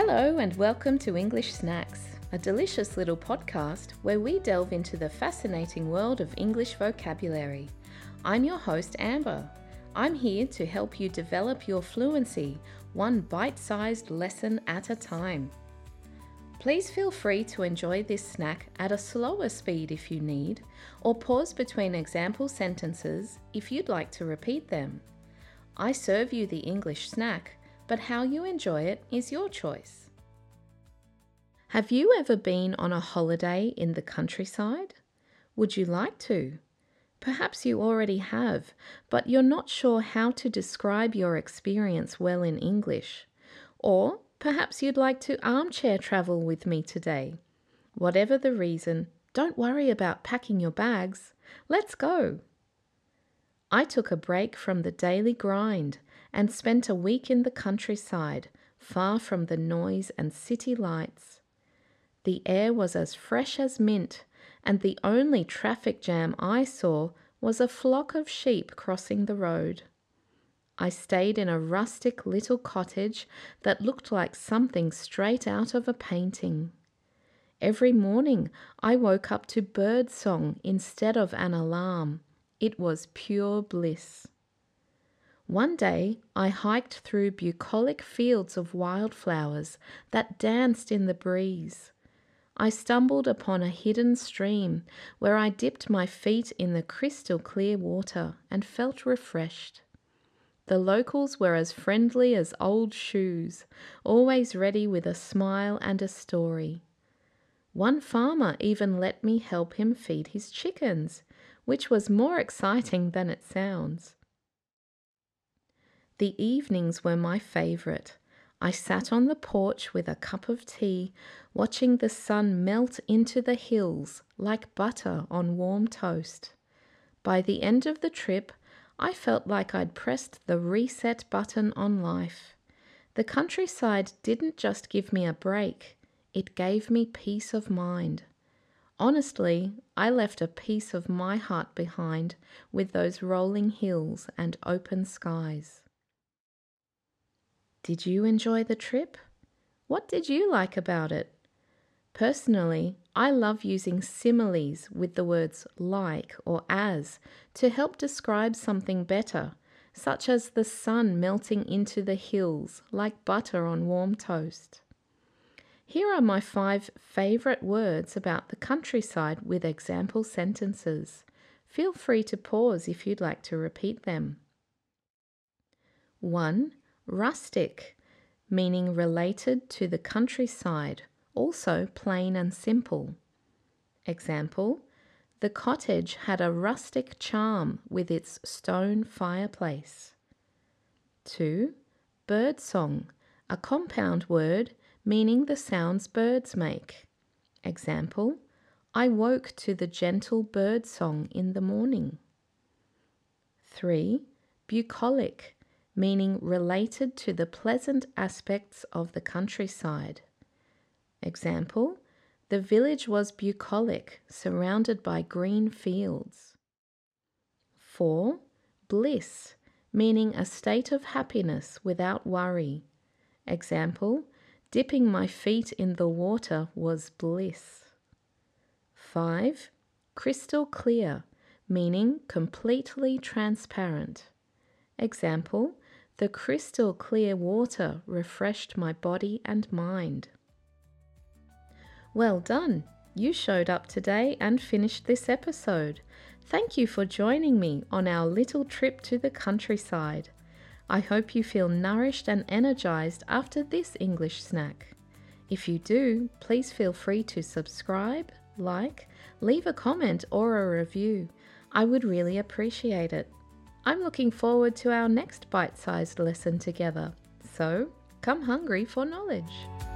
Hello and welcome to English Snacks, a delicious little podcast where we delve into the fascinating world of English vocabulary. I'm your host, Amber. I'm here to help you develop your fluency, one bite-sized lesson at a time. Please feel free to enjoy this snack at a slower speed if you need, or pause between example sentences if you'd like to repeat them. I serve you the English snack, but how you enjoy it is your choice. Have you ever been on a holiday in the countryside? Would you like to? Perhaps you already have, but you're not sure how to describe your experience well in English. Or perhaps you'd like to armchair travel with me today. Whatever the reason, don't worry about packing your bags. Let's go. I took a break from the daily grind and spent a week in the countryside, far from the noise and city lights. The air was as fresh as mint, and the only traffic jam I saw was a flock of sheep crossing the road. I stayed in a rustic little cottage that looked like something straight out of a painting. Every morning I woke up to bird song instead of an alarm. It was pure bliss. One day I hiked through bucolic fields of wildflowers that danced in the breeze. I stumbled upon a hidden stream where I dipped my feet in the crystal clear water and felt refreshed. The locals were as friendly as old shoes, always ready with a smile and a story. One farmer even let me help him feed his chickens, which was more exciting than it sounds. The evenings were my favorite. I sat on the porch with a cup of tea, watching the sun melt into the hills like butter on warm toast. By the end of the trip, I felt like I'd pressed the reset button on life. The countryside didn't just give me a break, it gave me peace of mind. Honestly, I left a piece of my heart behind with those rolling hills and open skies. Did you enjoy the trip? What did you like about it? Personally, I love using similes with the words like or as to help describe something better, such as the sun melting into the hills like butter on warm toast. Here are my 5 favorite words about the countryside with example sentences. Feel free to pause if you'd like to repeat them. 1. Rustic, meaning related to the countryside, also plain and simple. Example, the cottage had a rustic charm with its stone fireplace. 2. Birdsong, a compound word meaning the sounds birds make. Example, I woke to the gentle bird song in the morning. 3. Bucolic, meaning related to the pleasant aspects of the countryside. Example, the village was bucolic, surrounded by green fields. 4. Bliss, meaning a state of happiness without worry. Example, dipping my feet in the water was bliss. 5. Crystal clear, meaning completely transparent. Example, the crystal clear water refreshed my body and mind. Well done! You showed up today and finished this episode. Thank you for joining me on our little trip to the countryside. I hope you feel nourished and energized after this English snack. If you do, please feel free to subscribe, like, leave a comment or a review. I would really appreciate it. I'm looking forward to our next bite-sized lesson together. So, come hungry for knowledge.